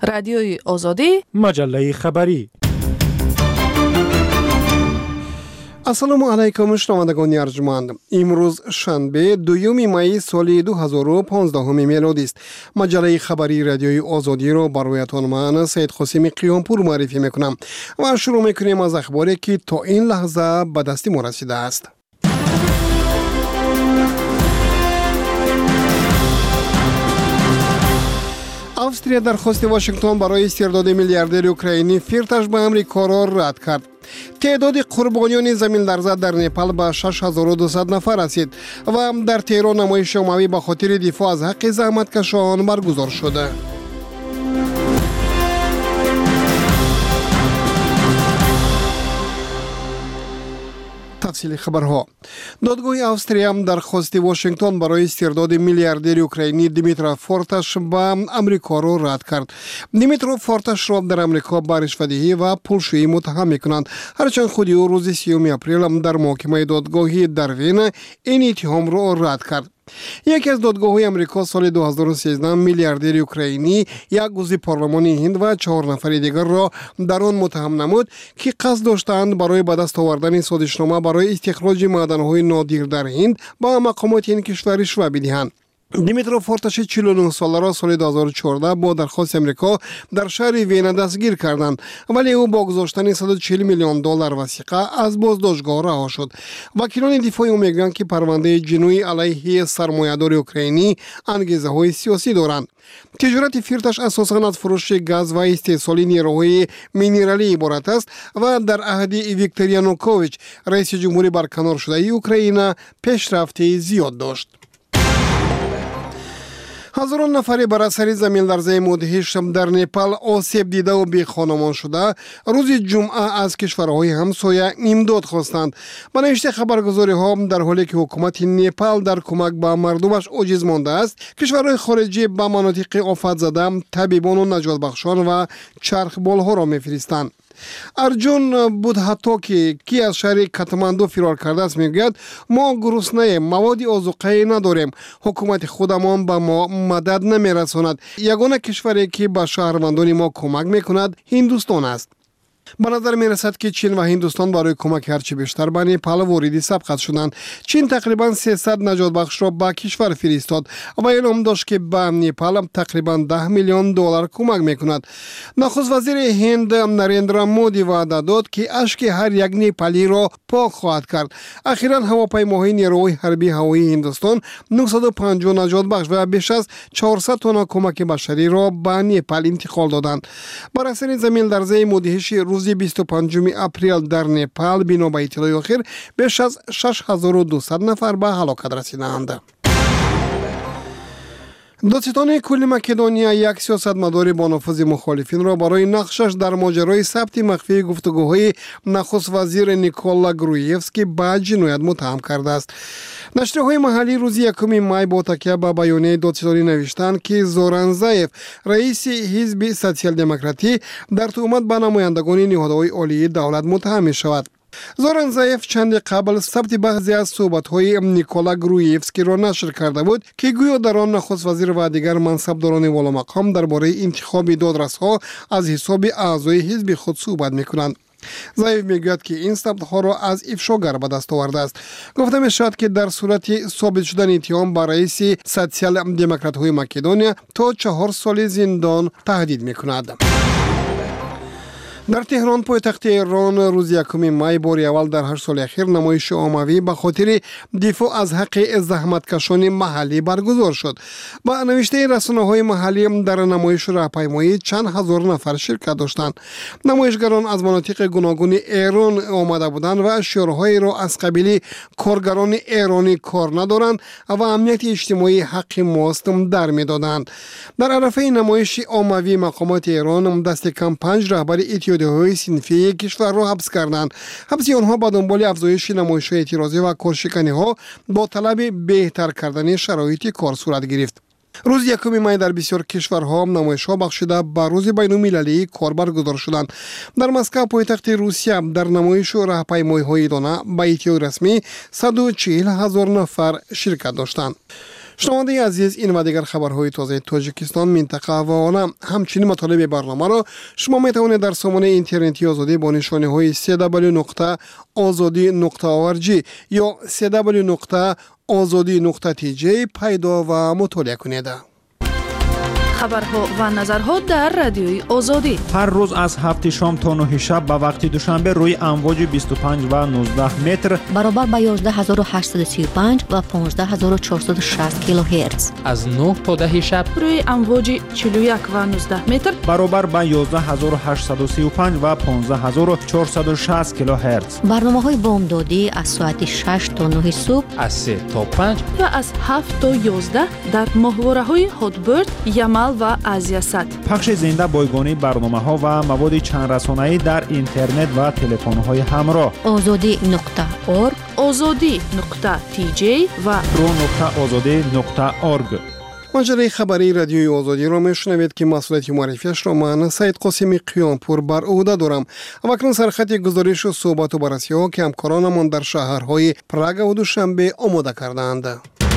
رادیوی آزادی، مجله خبری. السلام علیکم شنوندگان ارجمند. امروز شنبه 2 می سال 2015 میلادی است. مجله خبری رادیوی آزادی را برایتان من سید قاسم قیامپور معرفی میکنم و شروع میکنیم از اخباری که تا این لحظه به دست ما رسیده است. австрия درخواست واشنگتن برای استرداد میلیاردر اوکراینی فیرتش به امریکا را رد کرد. تعداد قربانیان زمین لرزه در نپال به 6200 نفر رسید و در تهران نمایش عمومی به خاطر دفاع از حق زحمتکشان برگزار شده. تفصیل خبرها. دادگاه австрия درخواست واشنگتن برای استرداد میلیاردر اوکراینی دیمیترو فورتاش به امریکا را رد کرد. دیمیترو فورتاش را در امریکا به رشوه‌دهی و پولشویی متهم می‌کنند، هرچند خود او روز 30 اپریل در محکمه دادگاهی در وین این اتهام را رد کرد. یکی از دادگاه‌های امریکا سال 2013 میلیاردر اوکراینی، یک عضو پارلمان هند و 4 نفر دیگر را در آن متهم نمود که قصد داشتند برای به دست آوردن سازشنامه برای استخراج معدن‌های نادر در هند با مقامات این کشور رشوه بدهند. دیمیترو فورتاش 49 ساله را سال 2014 با درخواست امریکا در شهر وین دستگیر کردند، ولی او با گذاشتن 140 میلیون دلار وثیقه از بازداشتگاه رها شد. وکیلان دفاع او میگویند که پرونده جنایی علیه سرمایه‌دار اوکراینی انگیزه‌های سیاسی دارند. تجارت فیرتاش اساساً از فروش گاز و استحصال نیروهای مینرالی عبارت است و در عهد ویکتور یانوکوویچ رئیس جمهوری برکنار شده اوکراین پیشرفت زیاد داشت. هزاران نفر بر اثر زمین لرزه مدهش در نپال آسیب دیده و بی خانمان شده روز جمعه از کشورهای همسایه امداد خواستند. به نوشته خبرگزاری ها، در حالی که حکومت نپال در کمک به مردمش عاجز مانده است، کشورهای خارجی به مناطق آفت زده طبیبان و نجات بخشان و چرخبال ها را میفرستند. ارجون بودهاتوکی که از شهر کاتماندو فرار کرده است میگوید ما گرسنه، مواد آذوقه‌ای نداریم، حکومت خودمان به ما مدد نمیرساند. یگانه کشوری که به شهروندان ما کمک میکند هندوستان است. به نظر می رسد که چین و هندوستان برای کمک هرچی بیشتر به نپال واردی سبقت شدند. چین تقریبا 300 نجات بخش را به کشور فرستاد و اعلام داشت که به نپال تقریبا 10 میلیون دلار کمک میکند. نخست وزیر هند نریندرا مودی وعده داد که اشک هر یک نپالی را پاک خواهد کرد. اخیراً هواپیماهای نیروی حربی هوایی هندوستان 950 نجات بخش و بیش از 400 تن کمک بشری را به نپال انتقال دادند. بر اثر زمین لرزه مدهش روز 25 اپریل در نپال بنا به اطلاع اخیر بیش از 6200 نفر به هلاکت رسیدند. دادستان کل مکدونیا یک سیاستمدار با نفوذ مخالفین را برای نقشش در ماجرای ثبت مخفی گفتگوهای نخست وزیر نیکولا گرویفسکی به جنایت متهم کرده است. نشریه‌های محلی روز 1 می با تکیه به بیانیه دادستانی نوشتند که زوران زایف، رئیس حزب سوسیال دموکراتی، در تهمت به نمایندگان نهادهای عالی دولت متهم می شود. زوران زایف چند قبل ثبت بعضی از صحبت‌های نیکولا گرویفسکی را نشر کرده بود که گویا در آن نخست وزیر و دیگر منصبداران والا مقام درباره انتخاب دادرس‌ها از حساب اعضای حزب خود صحبت می‌کنند. زایف میگوید که این ثبت‌ها را از افشاگر به دست آورده است. گفته می‌شود که در صورت ثابت شدن اتهام بر رئیس سوسیال دموکرات‌های مکدونیا تا 4 سال زندان تهدید می‌کند. در تهران پایتخت ایران روز 1 می بار اول در 8 سال اخیر نمایش عمومی به خاطر دفاع از حق زحمتکشان محلی برگزار شد. با نوشته رسانه‌های محلی در نمایش راهپیمایی چند هزار نفر شرکت داشتند. نمایشگران از مناطق گوناگون ایران آمده بودند و شعارهایی را از قبیل کارگران ایرانی کار ندارند و امنیت اجتماعی حق ماست در می‌دادند. در عرفه نمایش عمومی مقامات ایران دست کم 5 رهبر اتحادیه‌های صنفی کشور را حبس کردند. حبس آنها با دنبال افزایش نمایش‌های اعتراضی و کارشکنی‌ها با طلب بهتر کردن شرایط کار صورت گرفت. روز 1 می در بسیار کشورها نمایش‌ها بخشیده به روز بین‌المللی کار برگزار شدند. در مسکو پایتخت روسیه در نمایش و راهپیمایی‌های دانه به اطلاع رسمی 140,000 نفر شرکت داشتند. شنونده عزیز، این و دیگر خبرهای تازه تاجیکستان، منطقه و عالم، همچنین مطالب برنامه را شما می توانید در سامانه اینترنتی آزادی با نشانه های www.azadi.org یا www.azadi.tj پیدا و مطالعه کنید. خبرها و نظرها در رادیوی آزادی هر روز از 7 شام تا 9 شب به وقت دوشنبه روی امواج 25 و 19 متر برابر با 11835 و 15460 کیلوهرتز. از 9 تا 10 شب روی امواج 41 و 19 متر برابر با 11835 و 15460 کیلوهرتز. برنامه‌های بامدادی از ساعت 6 تا 9 صبح، از 3 تا 5 و از 7 تا 11 در ماهواره‌های هاتبرد، یمل و آسیا سات. پخش زنده بایگانی برنامه‌ها و مواد چند رسانه‌ای در اینترنت و تلفن‌های همراه. azadi.org، azadi.tj و pro.azadi.org. مجله خبری رادیوی آزادی را میشنوید که مسئولیت معرفیش را من سید قاسمی قیامپور بر عهده دارم. اکنون سرخط گزارش و صحبت و بررسی ها که همکارانمان در شهرهای پراگ و دوشنبه آماده کردند.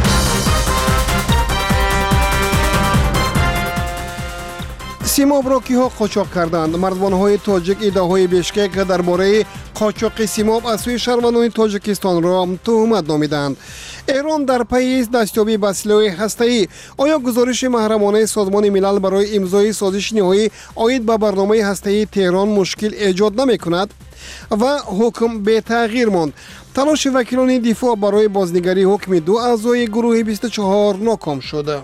سیماب را کیها قاچاق کردند؟ مردوانهای تاجیک ایده‌های بیشکک درباره قاچاق سیماب از سوی شهروندان تاجیکستان را تهمت نامیدند. ایران در پی دستیابی به سلاح هسته‌ای، آیا گزارش محرمانه سازمان ملل برای امضای سازش نهایی عاید به برنامه هسته‌ای تهران مشکل ایجاد نمی‌کند؟ و حکم به تغییر ماند. تلاش وکیلان دفاع برای بازنگری حکم 2 اعضای گروه 24 ناکام شد.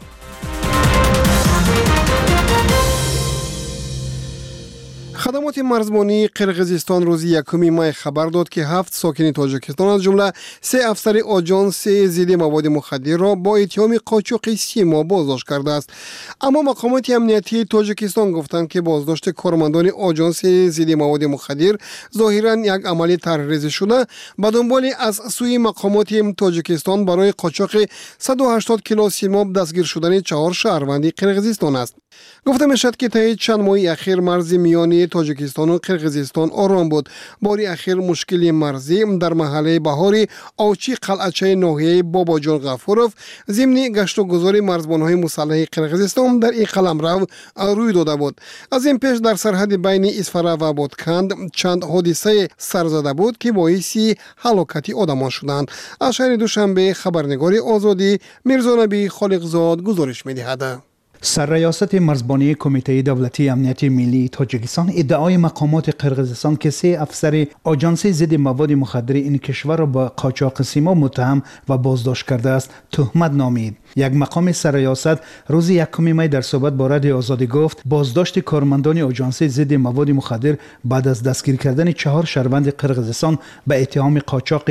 خدمات مرزبانی قرقیزستان روز 1 مای خبر داد که 7 ساکن تاجیکستان از جمله 3 افسر آژانس ضد مواد مخدر را با اتهام قاچاق سیماب بازداشت کرده است. اما مقامات امنیتی تاجیکستان گفتند که بازداشت کارمندان آژانس ضد مواد مخدر ظاهراً یک عمل طرحریزی شده به دنبال از سوی مقامات تاجیکستان برای قاچاق 180 کیلو سیماب دستگیر شدن 4 شهروند قرقیزستان است. گفته میشد که طی چند ماه اخیر مرز میانی تاجیکستان و قرقیزستان آرام بود. باری اخیر مشکل مرزی در محله بهاری آوچی قلعچه ناحیه بابا جان غفورов ضمن گشت و گذار مرزبان‌های مسلح قرقیزستان در این قلمرو روی داده بود. از این پیش در سرحد بین اسفره و بادکند چند حادثه سر زده بود که باعث هلاکت آدمان شدند. از شهر دوشنبه خبرنگار آزادی میرزا نبی خالقزاد گزارش می‌دهد. سرریاست مرزبانی کمیته دولتی امنیت ملی تاجیکستان ادعای مقامات قرقیزستان که 3 افسر آژانس ضد مواد مخدر این کشور را با قاچاق سیماب متهم و بازداشت کرده است تهمت نامید. یک مقام سرریاست روز 1 می در صحبت با رادیو آزادی گفت بازداشت کارمندان آژانس ضد مواد مخدر بعد از دستگیر کردن 4 شهروند قرقیزستان به اتهام قاچاق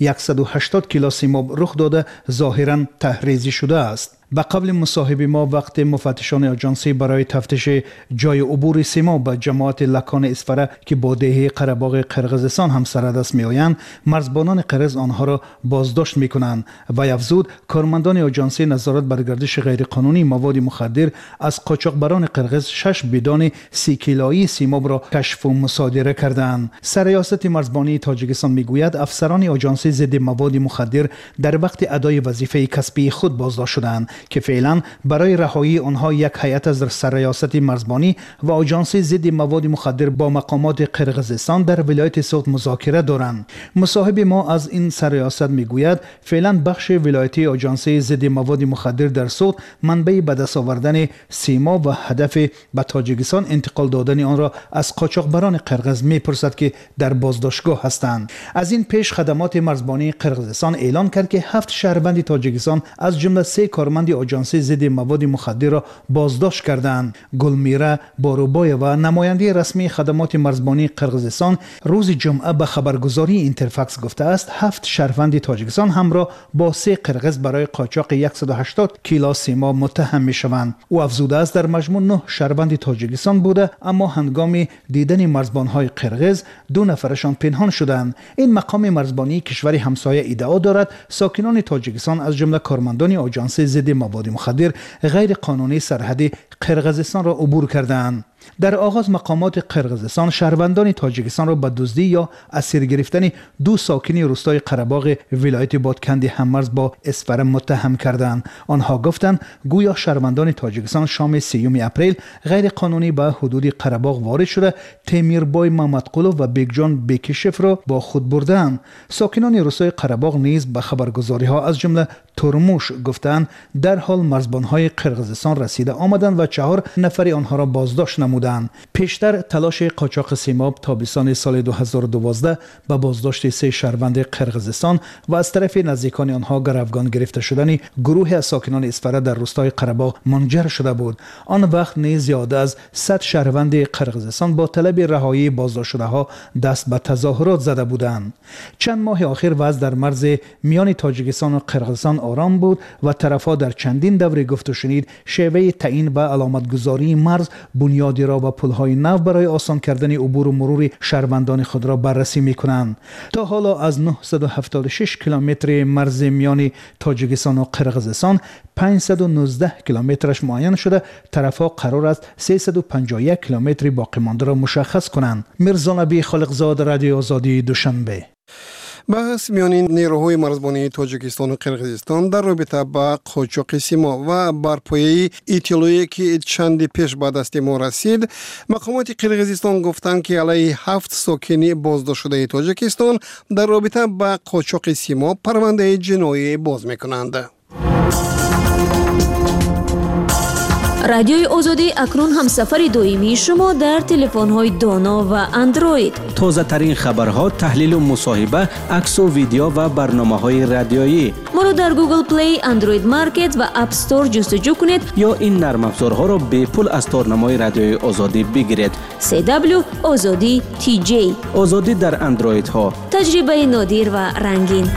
180 کیلو سیماب رخ داده ظاهراً طرحریزی شده است. به قبل مصاحبه ما وقت مفتشان آژانسی برای تفتیش جای عبور سیماب به جماعت لکان اسفره که با دهه قره‌باغ قرقیزستان هم سردست میآیند، مرزبانان قرقیز آنها را بازداشت میکنند و افزود کارمندان آژانسی نظارت بر گردش غیرقانونی مواد مخدر از قاچاقبران قرقیز 6 بدان 30 کیلویی سیماب را کشف و مصادره کردند. سرریاست مرزبانی تاجیکستان میگوید افسران آژانس ضد مواد مخدر در وقت ادای وظیفه کسبی خود بازداشت شدند که فعلا برای رهایی آنها یک هیئت از سرریاست مرزبانی و آژانس ضد مواد مخدر با مقامات قرقیزستان در ولایت سوت مذاکره دارند. مصاحب ما از این سرریاست میگوید فعلا بخش ولایتی آژانس ضد مواد مخدر در سوت منبع به دست آوردن سیماب و هدف به تاجیکستان انتقال دادن آن را از قاچاقبران قرقیز میپرسد که در بازداشتگاه هستند. از این پیش خدمات مرزبانی قرقیزستان اعلان کرد که 7 شهروند تاجیکستان از جمله 3 کارمند آژانس ضد مواد مخدر را بازداشت کردند. گلمیره باروبای و نماینده رسمی خدمات مرزبانی قرقیزستان روز جمعه به خبرگزاری اینترفکس گفته است 7 شهروند تاجیکستان همراه با 3 قرقیز برای قاچاق 180 کیلو سیماب متهم میشوند. او افزوده است در مجموع 9 شهروند تاجیکستان بوده اما هنگام دیدن مرزبانهای قرقیز 2 نفرشان پنهان شدند. این مقام مرزبانی کشور همسایه ادعا دارد ساکنان تاجیکستان از جمله کارمندان آژانس ضد مواد مخدر غیر قانونی سرحد قرقیزستان را عبور کردند. در آغاز مقامات قرقیزستان شهروندان تاجیکستان را به دزدی یا اسیر گرفتن دو ساکنی روستای قره‌باغ ولایت بادکنی هممرز با اسفر متهم کردند. آنها گفتند گویا شهروندان تاجیکستان شام 3 اپریل غیر قانونی به حدود قره‌باغ وارد شده تیمیربای محمدقلو و بیگجان بیکشف را با خود بردند. ساکنان روستای قره‌باغ نیز به خبرگزاری‌ها از جمله ترموش گفتند در حال مرزبان‌های قرقیزستان رسیده آمدند و 4 نفر آنها را بازداشت نمودند. پیشتر تلاش قاچاق سیماب تابستان سال 2012 به بازداشت 3 شهروند قرقیزستان و از طرف نزدیکان آنها گروگان گرفته شدن گروه از ساکنان اسفره در روستای قره‌باغ منجر شده بود. آن وقت نیز زیاده از 100 شهروند قرقیزستان با طلب رهایی بازداشت شده‌ها دست به تظاهرات زده بودند. چند ماه آخر وضع در مرز میان تاجیکستان و قرقیزستان آرام بود و طرف‌ها در چندین دوره گفت و شنید شیوه تعیین و علامتگذاری مرز بنیادی را و پل‌های نو برای آسان کردن عبور و مرور شهروندان خود را بررسی می‌کنند. تا حالا از 976 کیلومتر مرز میان تاجیکستان و قرقیزستان 519 کیلومترش معین شده. طرف‌ها قرار است 351 کیلومتر باقی مانده را مشخص کنند. میرزا نبی خالقزاد، رادیو آزادی، دوشنبه. بحث میان نیروهای مرزبانی تاجیکستان و قرقیزستان در رابطه با قاچاق سیما و برپایی ایتالویی که چندی پیش به دست ما رسید، مقامات قرقیزستان گفتند که علیه 7 ساکن بازداشت شده تاجیکستان در رابطه با قاچاق سیما پرونده جنایی باز میکنند. رادیوی آزادی اکنون هم سفر دائمی شما در تلفن‌های دانا و اندروید. تازه ترین خبرها، تحلیل و مصاحبه، عکس و ویدیو و برنامه‌های رادیویی. ما رو در گوگل پلی، اندروید مارکت و اپ استور جستجو کنید یا این نرم افزارها را به پول از تارنمای رادیوی آزادی بگیرید. CW آزادی TJ. آزادی در اندروید ها. تجربه نادر و رنگین.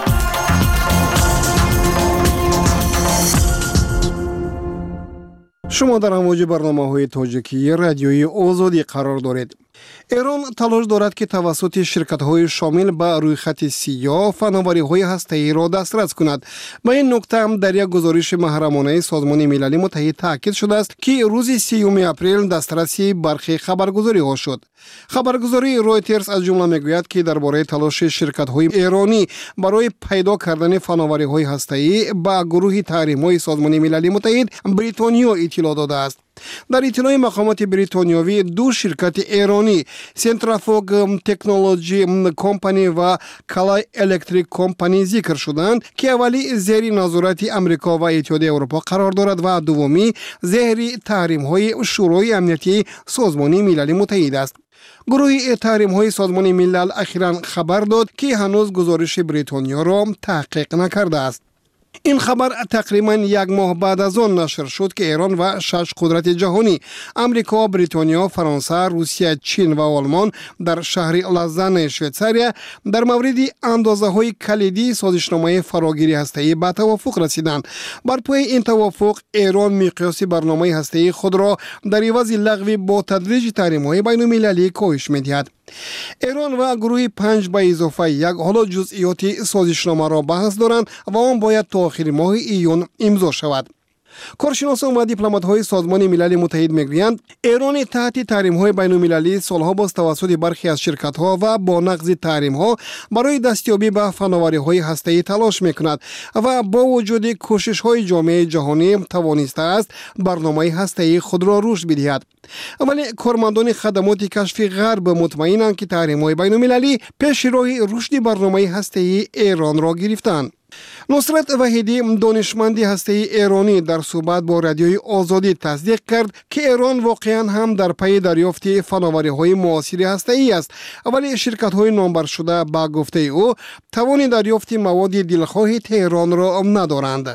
شما در امواج برنامه‌های تاجیکی رادیوی آزادی قرار دارید. ایران تلاش دارد که توسط شرکت‌های شامل به روی خط سیاه فناوری‌های هسته‌ای را دسترس کند. به این نکته هم در یک گزارش محرمانه سازمان ملل متحد تاکید شده است که روز 3 اپریل دسترسی برخی خبرگزاری‌ها شد. خبرگزاری رویترز از جمله میگوید که درباره تلاش شرکت‌های ایرانی برای پیدا کردن فناوری‌های هسته‌ای به گروه تحریم‌های سازمان ملل متحد بریتانیا اطلاع داده است. در اطلاع مقامات بریتانیایی 2 شرکت ایرانی سنترافوگ تکنولوژی کمپانی و کلای الکتریک کمپانی ذکر شدند که اولی زیر نظارت امریکا و اتحادیه اروپا قرار دارد و دومی زیر تحریم‌های شورای امنیتی سازمان ملل متحد است. گروه تحریم‌های سازمان ملل اخیراً خبر داد که هنوز گزارش بریتانیا را تحقیق نکرده است. این خبر تقریباً 1 ماه بعد از آن نشر شد که ایران و 6 قدرت جهانی امریکا، بریتانیا، فرانسه، روسیه، چین و آلمان در شهر لازن شویتزاریا در مورد اندازه‌های کلیدی سازشنامه فراگیری هسته‌ای به توافق رسیدند. بر پای این توافق ایران مقیاس برنامه هسته‌ای خود را در عوض لغو با تدریج تحریم‌های بین‌المللی کاهش می‌دهد. ایران و گروه 5 به اضافه 1 حالا جزئیات سازشنامه را بحث دارند و آن باید تا آخر ماه ایون امضا شود. کارشناسان و دیپلمات‌های سازمان ملل متحد میگویند ایران تحت تحریم‌های بین‌المللی سالها باز توسط برخی از شرکت‌ها و با نقض تحریم‌ها برای دستیابی به فناوری‌های هسته‌ای تلاش می‌کند و با وجود کوشش‌های جامعه جهانی توانسته است برنامه هسته‌ای خود را رشد بدهد. ولی کارمندان خدمات کشفی غرب مطمئنند که تحریم‌های بین‌المللی پیش راه رشد برنامه هسته‌ای ایران را گرفتند. نصرت وحیدی دانشمند هسته‌ای ایرانی در صحبت با رادیوی آزادی تصدیق کرد که ایران واقعا هم در پی دریافت فناوری‌های معاصر هسته‌ای است، ولی شرکت‌های نامبر شده با گفته او توان دریافت مواد دلخواه تهران را ندارند.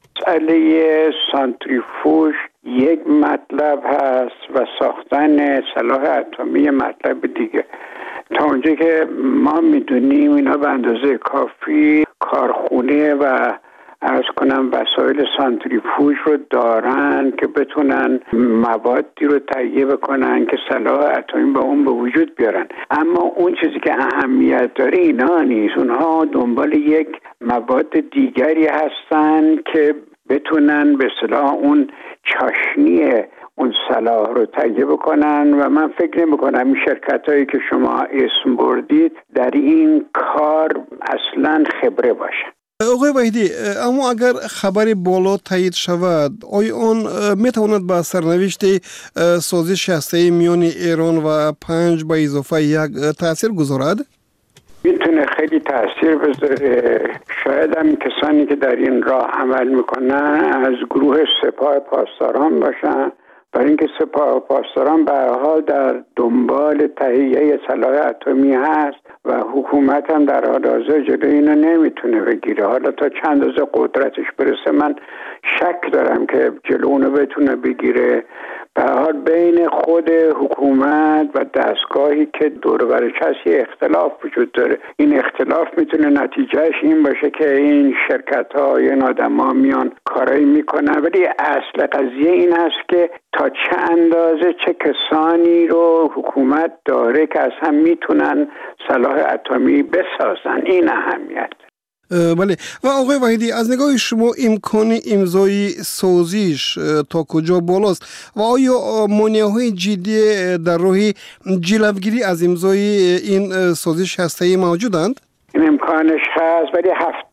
مسئله سانتریفوژ یک مطلب هست و ساختن سلاح اتمی مطلب دیگه. تا اونجا که ما میدونیم اینا به اندازه کافی کارخونه و عرض کنم وسایل سانتریفوژ رو دارن که بتونن موادی رو تهیه بکنن که سلاح اتمی با اون به وجود بیارن. اما اون چیزی که اهمیت داره اینا نیست. اونها دنبال یک مواد دیگری هستن که بتونن به اصطلاح اون چاشنی اون صلاح رو تهیه بکنن و من فکر نمی‌کنم این شرکت‌هایی که شما اسم بردید در این کار اصلاً خبره باشن. آقای وحیدی، اما اگر خبر بالا تایید شود آیا آن میتواند به سرنوشت سازش هسته‌ای میان ایران و 5 به اضافه 1 تاثیر گذارد؟ میتونه خیلی تاثیر بذاره. شاید هم کسانی که در این راه عمل میکنن از گروه سپاه پاسداران باشن، برای اینکه سپاه پاسداران به هر حال در دنبال تهیه سلاح اتمی هست و حکومت هم در حال حاضر جلوی اینو نمیتونه بگیره. حالا تا چند روز قدرتش برسه من شک دارم که جلو اونو بتونه بگیره. به هر حال بین خود حکومت و دستگاهی که دور و برش هست یه اختلاف وجود داره. این اختلاف میتونه نتیجهش این باشه که این شرکت ها این آدم ها میان کارایی میکنن، ولی اصل قضیه این هست که تا چه اندازه چه کسانی رو حکومت داره که از هم میتونن سلاح اتمی بسازن. این اهمیت. بله. و آقای وحیدی، از نگاه شما امکان امضای سازش تا کجا بالاست و آیا مانع‌های جدی در راه جلوگیری از امضای این سازش هسته‌ای موجودند؟ این امکانش هست، ولی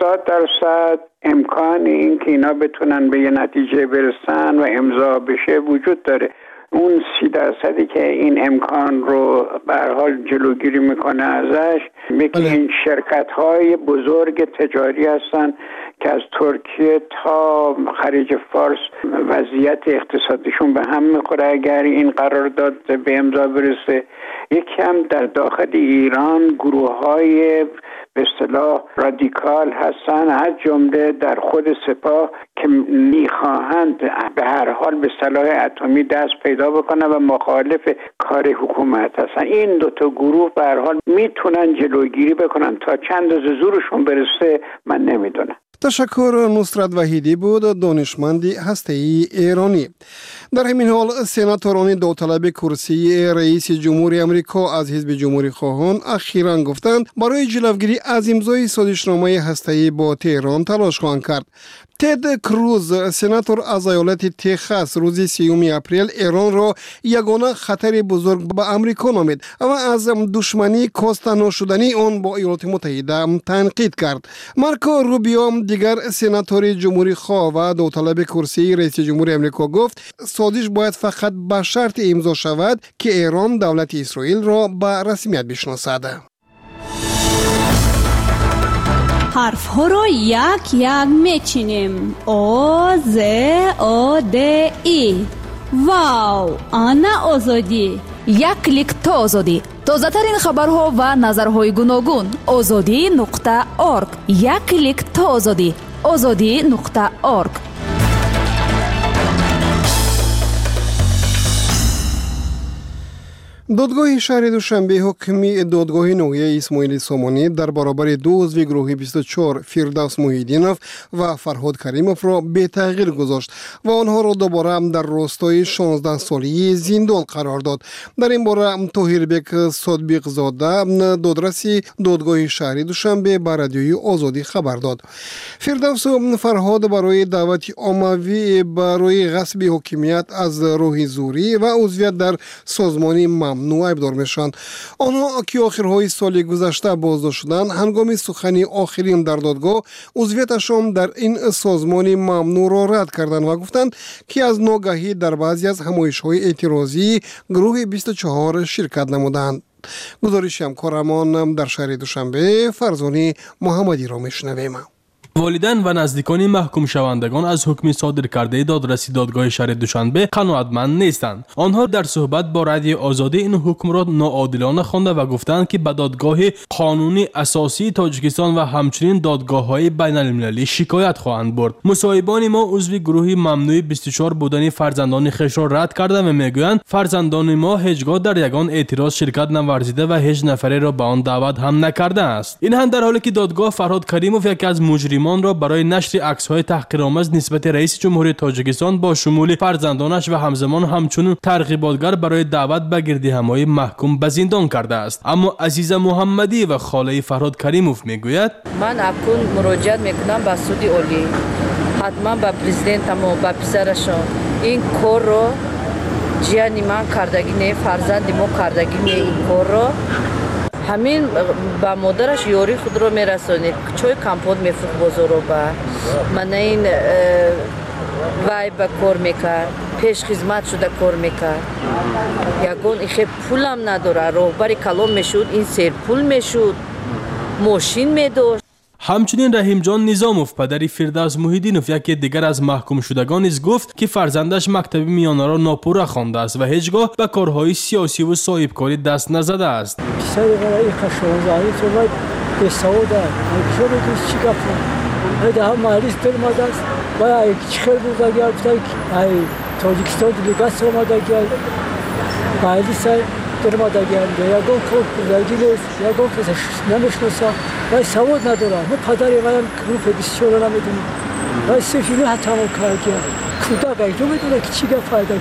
70% امکان این که اینا بتونن به یه نتیجه برسن و امضا بشه وجود داره. اون 30% که این امکان رو به هر حال جلوگیری میکنه ازش، این شرکت‌های بزرگ تجاری هستن که از ترکیه تا خلیج فارس وضعیت اقتصادیشون به هم میخوره اگر این قرارداد به امضا برسه. یکی هم در داخل ایران گروه‌های به اصطلاح رادیکال هستن، از جمله در خود سپاه، که میخواهند به هر حال به سلاح اتمی دست پیدا بکنن و مخالف کار حکومت هستن. این دوتا گروه به هر حال میتونن جلوگیری بکنن. تا چند روز زورشون برسه من نمیدونم. تشکر. نصرت وحیدی بود، دانشمندی هسته‌ای ایرانی. در همین حال سناتوران داوطلب کرسی رئیس جمهوری آمریکا از حزب جمهوری خواهان اخیراً گفتند برای جلوگیری از امضای سازشنامه هسته‌ای با تهران تلاش خواهند کرد. تد کروز، سناتور از ایالت تگزاس، روز 30 اپریل ایران را یگانه خطر بزرگ به آمریکا نامید و از دشمنی کاسته نشدنی آن با ایالات متحده تنقید کرد. مارکو روبیو، دیگر سناتور جمهوری خواه و داوطلب کرسی رئیس جمهوری آمریکا، گفت سازش باید فقط به شرط امضا شود که ایران دولت اسرائیل را به رسمیت بشناسد. حرف ها رو یک یک میچینیم. او ز او د ای. واو، آنا آزادی. یک کلیک تا آزادی. تازه ترین خبرها و نظرهای گوناگون. azadi.org. یک کلیک تا آزادی. azadi.org. دادگاه شهر دوشنبه حکمی دادگاه نوعی اسماعیل سامانی در برابر دو عضو گروه 24 فردوس محیدینوف و فرهاد کریموف را به تغییر گذاشت و آنها را دوباره در راستای 16 سالی زندان قرار داد. در این باره طاهربک صادبیق زاده، دادرسی دادگاه شهر دوشنبه به رادیوی آزادی خبر داد. فردوس و فرهاد برای دعوت عمومی برای غصب حاکمیت از راه زوری و عضویت در سازمان ممنوع ایبدار میشند. آنها که آخرهای سال گذشته بازداشت شدند، هنگام سخنی آخرین در دادگاه عضویتشان در این سازمان ممنوع را رد کردند و گفتند که از ناگهی در بعضی از همایش‌های اعتراضی گروه 24 شرکت نمودند. گزارش همکارمان در شهر دوشنبه فرزانه محمدی را میشنویم. والدین و نزدیکان محکوم شوندگان از حکم صادر کرده دادرسی دادگاه شهر دوشنبه قناعتمند نیستند. آنها در صحبت با رادیو آزادی این حکم را ناعادلانه خوانده و گفتند که به دادگاه قانونی اساسی تاجیکستان و همچنین دادگاه‌های بین‌المللی شکایت خواهند برد. مصاحبان ما عضو گروه ممنوع 24 بودن فرزندان خویش را رد کردند و میگویند فرزندان ما هیچگاه در یگان اعتراض شرکت نورزیده و هیچ نفری را به آن دعوت هم نکرده است. این هم در حالی که دادگاه فرهاد کریموف یکی از مجرمان را برای نشر عکس‌های تحقیرآمیز نسبت رئیس جمهوری تاجیکستان با شمول فرزندانش و همزمان همچون ترغیباتگر برای دعوت به گردهمایی محکوم به زندان کرده است. اما عزیزه محمدی و خاله فرهاد کریموف میگوید من اکنون مراجعه میکنم به سود عالی، حتما به پرزیدنت و به پسرشان این کار رو جیانی من کردگی نه فرزند ما کردگی نه این کار رو همین با مادرش یاری خود رو میرسونید چای کمپوت میفروخت بازارو با من این وای با کار میکرد پیش خدمت شده کار میکرد یگون ایخه پولم نداره راهبری کلام میشد این سر پول میشد ماشین میداشت. همچنین رحیم جان نظاموف پدری فردوس محیدینوف یکی دیگر از محکوم شدگان نیز گفت که فرزندش مکتب میانه را ناپوره خوانده است و هیچگاه به کارهای سیاسی و صاحبکاری دست نزده است. پسری برای خشونزایی تو باید به سعود است. چرا دوست چی گفتم؟ هده هم مالیس درماده است. باید چخر بوده گرفته تاجیکستان دیلیگاس آمده گرد. مالیس درماده گرد. یکون کار بودگی نیست. یکون کسش نمیشناسه. وای سواد ندارم. من پدری من گروه بسیار نمیدونم. وای سفینه حتی هم کار کرد. کودک تو میدونه که چی فایده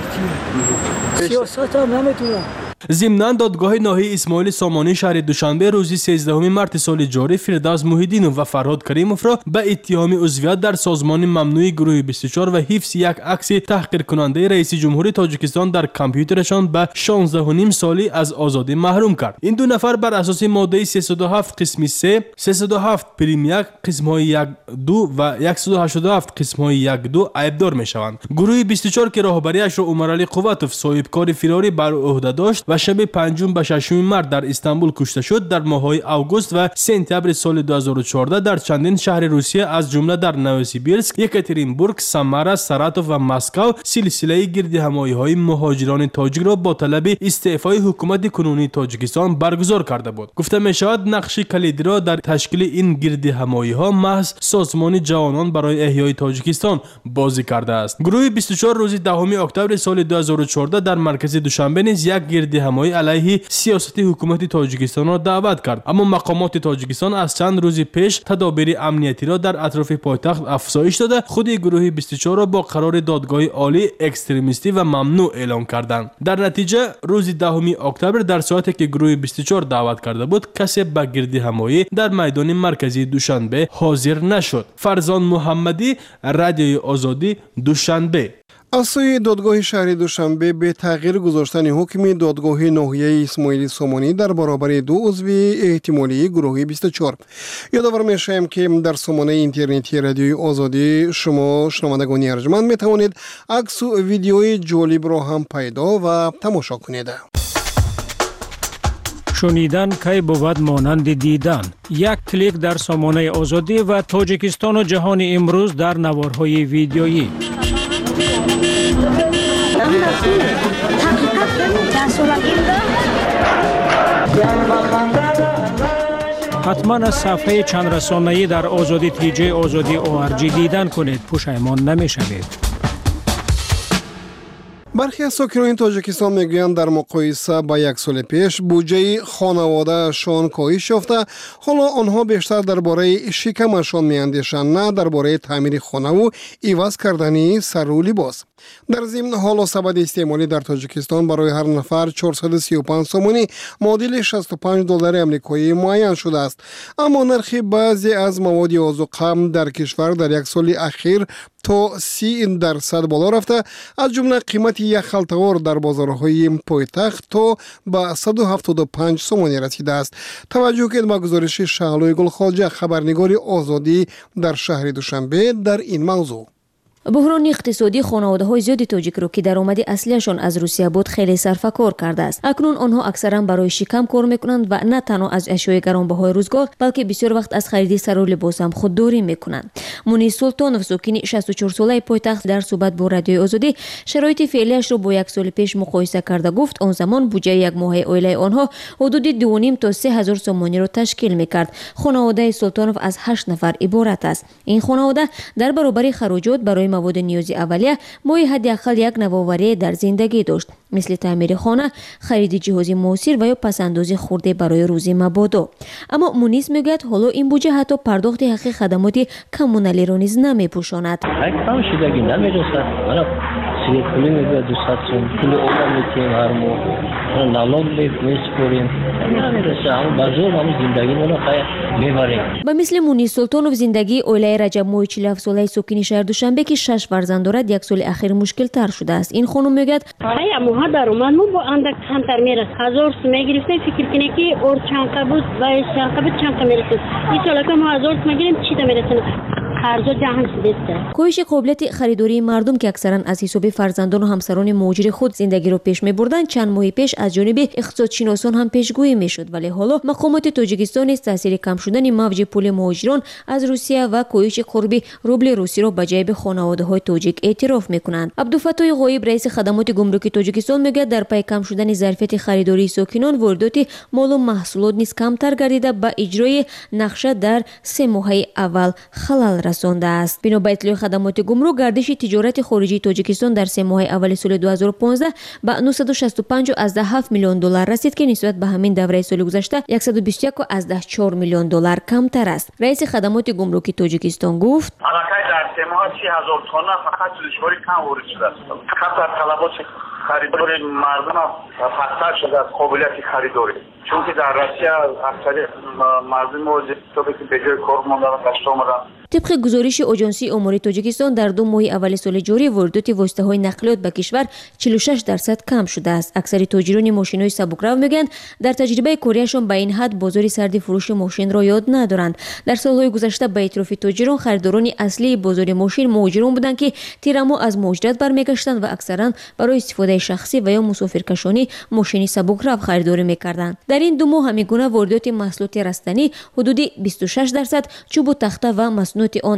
کردی. سیاست هم نمیدونم. ضمناً دادگاه ناحیه اسماعیل سامانی شهر دوشنبه روز 13 مارس سال جاری فردوس محیدینوف و فرهاد کریموف را به اتهام عضویت در سازمان ممنوع گروه 24 و حفظ یک عکس تحقیر کننده رئیس جمهور تاجیکستان در کامپیوترشان به 16.5 سالی از آزادی محروم کرد. این دو نفر بر اساس ماده 307 قسم 3 307 پریم 1 قسم های 1 2 و 187 قسم های 1 2 عیبدار می شوند. گروه 24 که راهبریش را عمر علی قوتوف صاحبکار فراری بر عهده داشت و شب 5 به 6 مارس در استانبول کشته شد، در ماه‌های آگوست و سپتامبر سال 2014 در چندین شهر روسیه از جمله در نوسیبیرسک، یکاترینبورگ، سامارا، ساراتوف و مسکو سلسله گردهمایی‌های مهاجران تاجیک را با طلب استعفای حکومت کنونی تاجیکستان برگزار کرده بود. گفته می‌شود نقش کلیدی را در تشکیل این گردهمایی‌ها محض سازمان جوانان برای احیای تاجیکستان بازی کرده است. گروه 24 روز 10 اکتبر سال 2014 در مرکز دوشنبه نیز یک گردهمایی علیه سیاست حکومت تاجیکستان را دعوت کرد، اما مقامات تاجیکستان از چند روز پیش تدابیر امنیتی را در اطراف پایتخت افزایش داده خود گروه 24 را با قرار دادگاه عالی اکستریمیستی و ممنوع اعلام کردند. در نتیجه روز 10 اکتبر در ساعتی که گروه 24 دعوت کرده بود کسی به گردهمایی در میدان مرکزی دوشنبه حاضر نشد. فرزان محمدی، رادیوی آزادی، دوشنبه. از سوی دادگاه شهر دوشنبه به تغییر گذاشتن حکم دادگاه ناحیه اسماعیل سامانی در برابر دو عضو احتمالی گروه 24. یادآور می‌شویم که در سامانه اینترنتی رادیوی آزادی شما شنوندگان ارجمند می‌توانید عکس و ویدیوی جالب را هم پیدا و تماشا کنید. شنیدن کی بود مانند دیدن. یک کلیک در سامانه آزادی و تاجیکستان و جهان امروز در نوارهای ویدیویی. حتما از صفحه چند رسانه‌ای در آزادی تیجی آزادی ORG دیدن کنید، پشیمان نمی‌شوید. برخی از ساکنان تاجیکستان میگویند در مقایسه با یک سال پیش بودجه خانواده‌شان کاهش یافته. حالا آنها بیشتر درباره شکمشان میاندیشند نه درباره تعمیر خانه و عوض کردن سر و لباس. در ضمن حالا سبد استعمالی در تاجیکستان برای هر نفر 435 سومانی معادل $65 آمریکایی معین شده است. اما نرخ بعضی از مواد آذوقه در کشور در یک سال اخیر تا 30% بالا رفته، از جمله قیمت یک خلطه‌وار در بازارهای پایتخت تا به 175 سومانی رسیده است. توجه کنید به گزارش شعلوی گلخواجه، خبرنگار آزادی در شهر دوشنبه در این موضوع. بحران اقتصادی خانواده‌های زیادی تاجیک رو که درآمد اصلیشان از روسیه بود خیلی سرفکار کرده است. اکنون آنها اکثرا برای شکم کار میکنند و نه تنها از اشیاء گرانبهای روزگار بلکه بسیار وقت از خرید سر و لباس هم خودداری میکنند. مونیس سلطانوف، ساکن 64 ساله پایتخت، در صحبت با رادیوی آزادی شرایط فعلیش رو با یک سال پیش مقایسه کرده گفت آن زمان بودجه یک ماهه عائله آنها حدود 2.5 تا 3,000 سومانی را تشکیل میکرد. خانواده سلطانوف از 8 نفر عبارت است. این خانواده در برابر خراجات برای مواد نیازی اولیه ماهی حداقل یک نوآوری در زندگی داشت، مثل تعمیر خانه، خرید جهاز موثر و یا پسندازی خورده برای روزی مبادا. اما مونیس میگوید حالا این بودجه حتی پرداخت حقیقی خدمات کمونالی را نیز نمیپوشاند. دیگه پولی میده 200 سوم پول اونم میتیم هر ماه نالوگ میسپریم نمیرسه همون بزرگ همون زندگی منو میبریم. به مثل مونی سلطانوف زندگی اویلای رجب ماه 47 ساله ساکن شهر دوشنبه که 6 فرزند دارد یک سال اخیر مشکل تر شده است. این خانم میگه های موها در اومد با اندک کمتر میرسه 1000 سوم میگرفتیم فکر کنه که اور چانقه بود و چانقه بود چانقه میرسه این سال که ما 1000 سوم میگیریم چی تا میرسه خرجا جهان شده. کاهش قابلیت خریداری مردم که اکثرا از حساب فرزندان و همسران مهاجر خود زندگی رو پیش می‌بردند چند ماه پیش از جانب اقتصادشناسان هم پیشگویی میشد، ولی حالا مقامات تاجیکستان از تاثیر کم شدن موج پول مهاجران از روسیه و کاهش قرب روبل روسی را به جیب خانواده‌های تاجیک اعتراف می‌کنند. عبدالفتاح غایب رئیس خدمات گمرکی تاجیکستان میگه در پی کم شدن ظرفیت خریداری ساکنان واردات مال و محصولات نیز کمتر گردیده به اجرای نقشه در 3 ماه اول خلل رسانده است. بنا به اطلاع خدمات گمرک گردش تجارت خارجی تاجیکستان در 3 ماه اول سال 2015 به 965.7 میلیون دلار رسید که نسبت به همین دوره سال گذشته 121.4 میلیون دلار کمتر است. رئیس خدمات گمرکی تاجیکستان گفت الان در 3 ماه 30,000 تن فقط دشواری کم وارد شده است. کمتر طلبات خریداری مردم پستر شده از قابلیت خریداری، چون که در روسیه اکثر مردم موجود که به جای کار ماندن گشت آمدن. طبق گزارش آژانسی امور تاجیکستان در 2 ماه اول سال جاری واردات واسطه‌های نقلیات به کشور 46% کم شده است. اکثر تاجران ماشین‌های سبکرو میگن در تجربه کاریشان به این حد بازار سرد فروش ماشین را یاد ندارند. در سال‌های گذشته به اطراف تاجران خریداران اصلی بازار ماشین مهاجران بودند که تیرما از مهاجرت برمیگشتند و اکثرا برای استفاده شخصی و یا مسافرکشانی ماشین سبکرو خریداری میکردند. در این 2 ماه همیگونه واردات محصولات رستنی حدود 26%، چوب و تخته و مصنوعات آن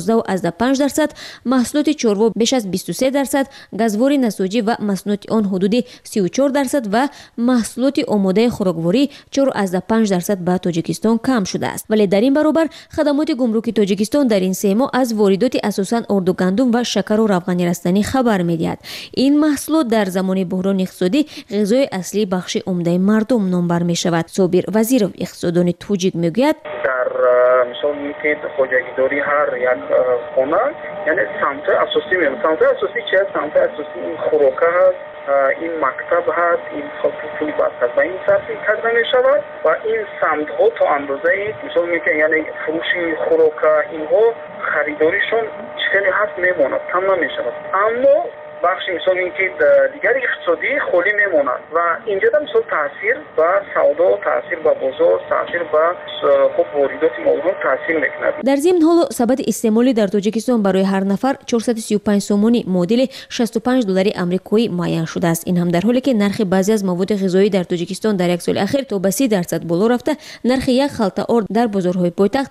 15.5%، محصولات چروا بیش از 23%، گازوار نساجی و مصنوعات آن حدود 34% و محصولات آماده خوراکواری 4.5% به تاجیکستان کم شده است. ولی در این برابر خدمات گمرکی تاجیکستان در این 3 ماه از واردات اساساً ارد و گندم و شکر و روغن رستنی خبر می‌دهد. این محصولات در زمان بحران اقتصادی غذای اصلی بخش عمده مردم نامبر می‌شود. صابر وزیرov اقتصاددان توجیک میگوید مثال میگه خودجگیداری هر یک خانه یعنی سمت اساسی میمونه. سمت اساسی چیه؟ سمت اساسی این خوراکه هست، این مکتب هست، این پولی بسته به این صرفی کرده می شود و این سمت ها تا اندازه مثال میگه یعنی فروشی خوراکه اینها خریداریشون خیلی هست میموند، کم نمی شود. اما بخش مثال اینکه دیگر اقتصادی خالی میمونند و اینجا هم مثال تاثیر با سودا، تاثیر با بازار، تاثیر با خب واردات مردم تاثیر میکنه. در ضمن حال سبد استعمالی در تاجیکستان برای هر نفر 435 سومونی مدل 65 دلار آمریکایی معین شده است. این هم در حالی که نرخ بعضی از مواد غذایی در تاجیکستان در یک سال اخیر تا به 30% بالا رفته، نرخ یک خلطه آرد در بازارهای پایتخت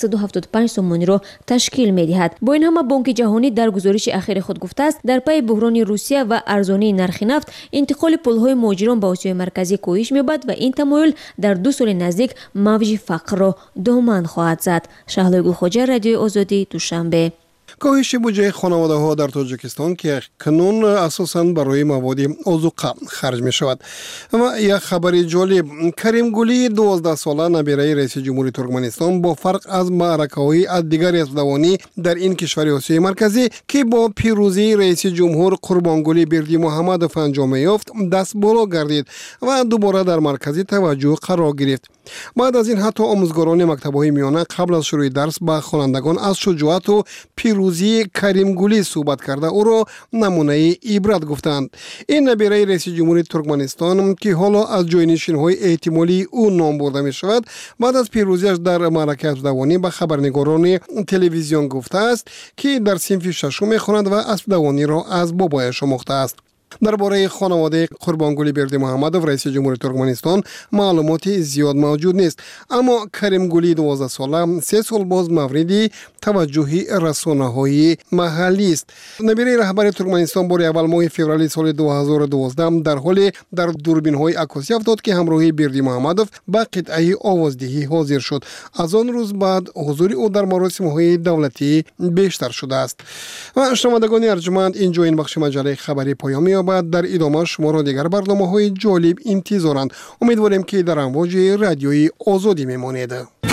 175 سومونی را تشکیل می‌دهد. با این همه بانک جهانی در گزارش اخیر خود گفته است در پی بحران روسیه و ارزانی نرخ نفت انتقال پول‌های مهاجران به آسیای مرکزی کاهش می‌یابد و این تمایل در 2 سال نزدیک موج فقر را دامن خواهد زد. شهلا گلخوجه، رادیو آزادی، دوشنبه. کاهش بودجه خانواده‌ها در تاجیکستان که کنون اساساً برای مواد آذوقه خرج می شود. اما یک خبر جالب، کریم گلی 12 ساله نبیره رئیس جمهوری ترکمنستان با فرق از معرکه‌های از دیگر اسبدوانی در این کشور آسیای مرکزی که با پیروزی رئیس جمهور قربانگلی بردیمحمدوف انجام یافت دست بالا گردید و دوباره در مرکزی توجه قرار گرفت. بعد از این حتی آموزگاران مکتب‌های میانه قبل از شروع درس با خوانندگان از شجاعت و پیروزی کریم گلی صحبت کرده او را نمونه عبرت گفتند. این نبیره رئیس جمهوری ترکمنستان که حالا از جانشین‌های احتمالی او نام برده می شود بعد از پیروزیش در معرکه اسبدوانی به خبرنگاران تلویزیون گفته است که در صنف ششم می‌خواند و اسبدوانی را از بابایش آموخته است. درباره خانواده قربانگلی بردیمحمدوف رئیس جمهوری ترکمنستان معلوماتی زیاد موجود نیست، اما کریم گلی 12 ساله 3 سال باز مورد توجه رسانه‌های محلی است. نبیره رهبر ترکمنستان بار اول ماه فوریه سال 2012 در حال در دوربین‌های عکاسی افتاد که همراهی بردیمحمدوف به قطعه آوازدهی حاضر شد. از آن روز بعد حضور او در مراسم‌های دولتی بیشتر شده است. و شنوندگان ارجمند، اینجا این بخش مجله خبری پایان بعد در ادامه شما را دیگر برنامه‌های جالب انتظارند. امیدواریم که در امواج رادیوی آزادی میمانید.